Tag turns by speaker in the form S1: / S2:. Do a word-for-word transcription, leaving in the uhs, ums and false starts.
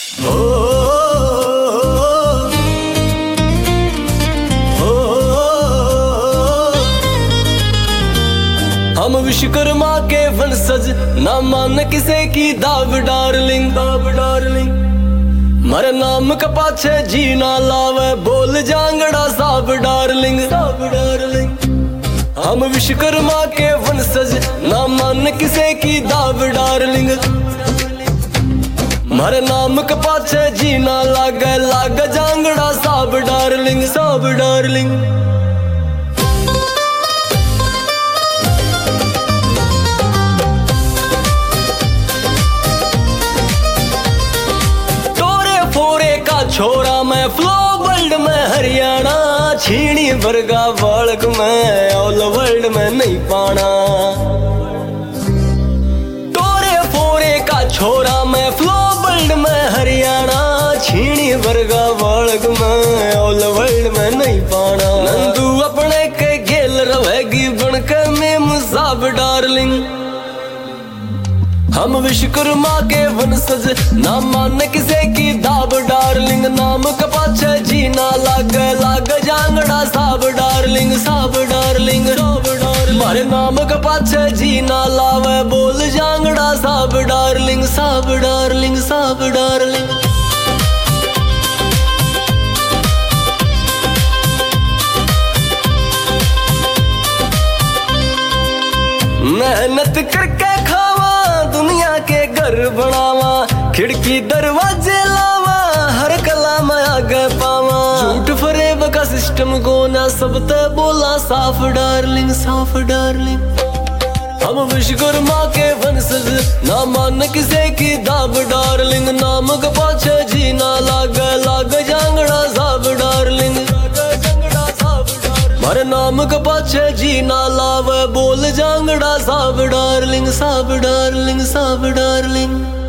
S1: हम विश्वकर्मा के वंशज, ना मान किसे की दाव डार्लिंग, दाव डार्लिंग। मर नाम का पाछे जी ना लावे, बोल जांगड़ा साब डार्लिंग, साब डार्लिंग। हम विश्वकर्मा के वंशज, ना मान किसे की दाव डार्लिंग। मर नाम का पाछे जी ना लागे, लाग जांगड़ा साब डार्लिंग, साब डार्लिंग। छोरा मैं फ्लो वर्ल्ड में हरियाणा, छीणी वर्गा बालक में ऑल वर्ल्ड में नहीं पाना। टोरे फोरे का छोरा मैं फ्लो वर्ल्ड में हरियाणा, छीणी वर्गा बालक में ऑल वर्ल्ड में नहीं पाना। नंदू अपने के गेल रहेगी बनके में मुसाब डार्लिंग। हम विश्वकर्मा के वंशज, ना मान किसे की दाब डार्लिंग। नाम का पाछे जी ना लाग, लाग जांगड़ा साब डार्लिंग, साब डार्लिंग, साब डार्लिंग। मारे नाम का पाछे जी ना लावे, बोल जांगड़ा साब डार्लिंग, साब डार्लिंग, साब डार्लिंग। मेहनत करके खावा, दुनिया के घर बनावा, खिड़की दरवाजे लावा, हर कला में आगे पावा। झूठ फरेब का सिस्टम को ना सब ते बोला साफ डार्लिंग, साफ डार्लिंग। हम विश्वकर्मा के वंशज, ना मान किसे की दाब डार्लिंग। नाम का पाछे जी ना लाग, लाग जांगड़ा साब डार्लिंग। मर नाम का पाछे जी ना लावे, बोल जांगड़ा साब डार्लिंग, साब डार्लिंग, साब डार्लिंग।